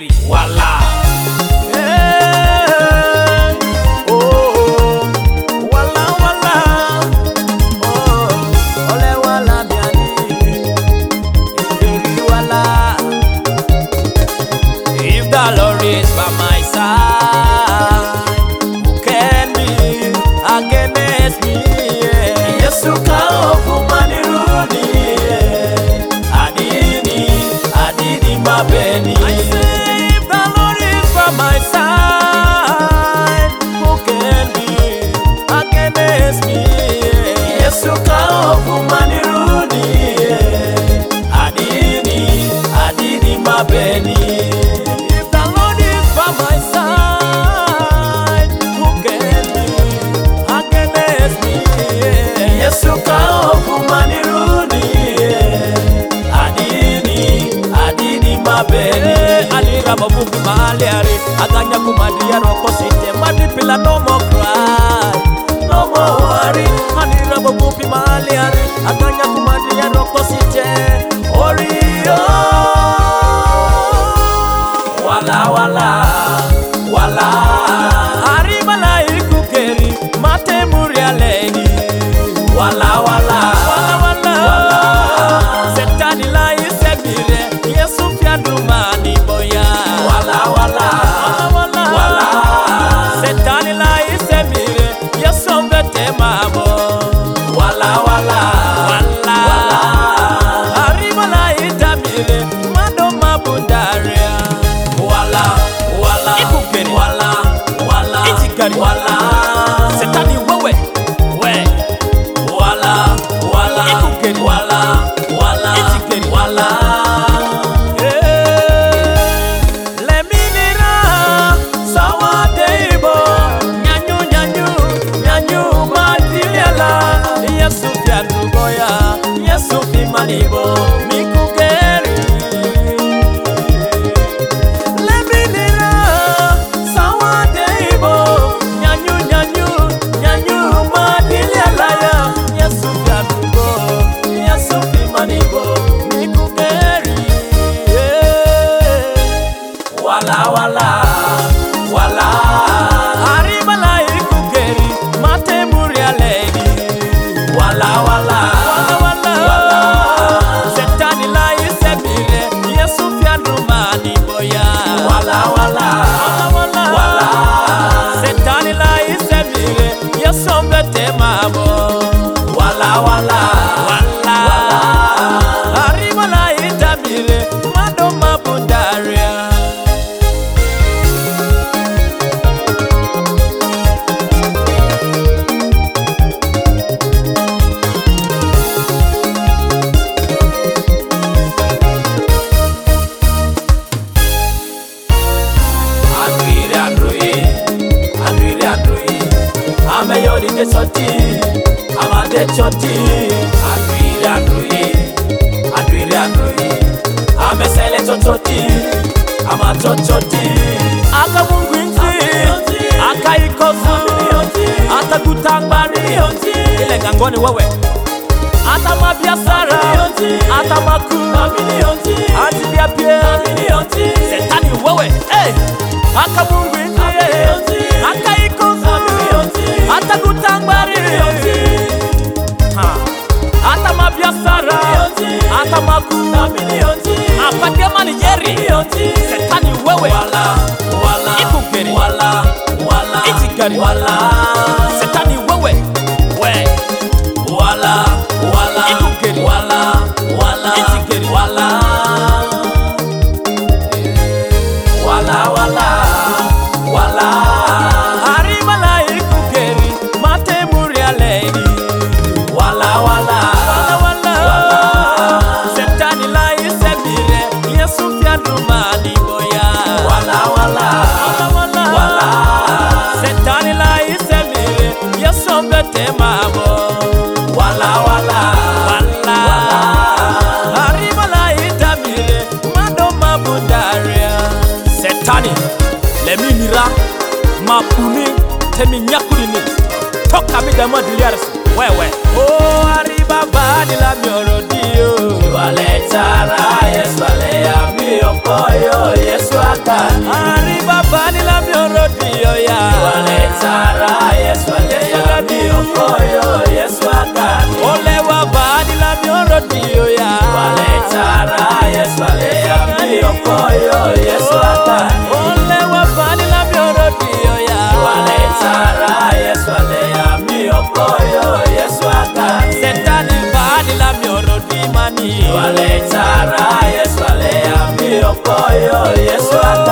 Kukeri. Wala. The Lord is by my side. Who can be against me? Yesu kaokumani rudi. Adini mabeni. I say if the Lord is by my side, who can be against me? Yesu kaokumani rudi. Adini mabeni. My side, who can be against me? Yesu kaokumani rudi. Adini mabeni. Alira babupi mahaliari. Aganya kumadia roko site. Madipila no more cry, no more worry. Alira babupi mahaliari. Aganya kumadia roko site. Orio. Wala wala. Wala Aribala Kukeri Mate Muria Lady. Wala wala Wala Setani la isebire Yesu fiandumani boya. Wala wala Wala Setani la isebire Yesu mbete mabo. Wala wala Aribala itamire Mado mabundaria. Wala Setani wewe we. Wala Ikukeri. Wala Itikeri. Wala Leminira sawa deibo. Nyanyu madilela. Yesu fiadugoya. Yesu fimanibo. Mikukeri. Leminira sawa deibo. Wala Aribala Kukeri Mate Muria Lady. Wala Setani la isebire Yesu fiandumani boya. Wala Setani la isebire Yesu mbete mabo. Wala Aribala itamire Mado mabundaria. Ameyori de soti, amade choti. Adwiri, amesele chototi, amachototi. Aka Mungu inzi, aka ikosu, ata kutambari, ile ngangoni wewe. Ata mabiasara, ata maku, ati biapie, Setani wewe. Hey, aka Mungu inzi, aka ikosu, ata kutambari, ata mabiasara, ata maku, apatia manijeri. Setani wewe. Wala Ikukeri. Wala Itikeri. Setani wewe we. Wala Ikukeri. Itikeri. Wala Aribala Kukeri Mate Muria Lady. Wala Setani la isebire Yesu fiandumani boya. Wala Setani la isebire Yesu mbete mabo. Wala Aribala itamire Mado mabundaria. Setani leminira mapuni temi nyakulini. Toka midama diliaris wewe. Oh aribaba nila miorodio. Wale tara Yesu ale ya miokoyo. Yesu akani. Arriba bani la miorodio ya. Waletara Yesu alea miokoyo Yesu akani. Olewa bani la miorodio ya. Waletara Yesu alea miokoyo Yesu akani. Olewa bani la miorodio ya. Waletara Yesu alea miokoyo Yesu akani. Setani bani la miorodi mani. Waletara Yesu alea miokoyo Yesu akani.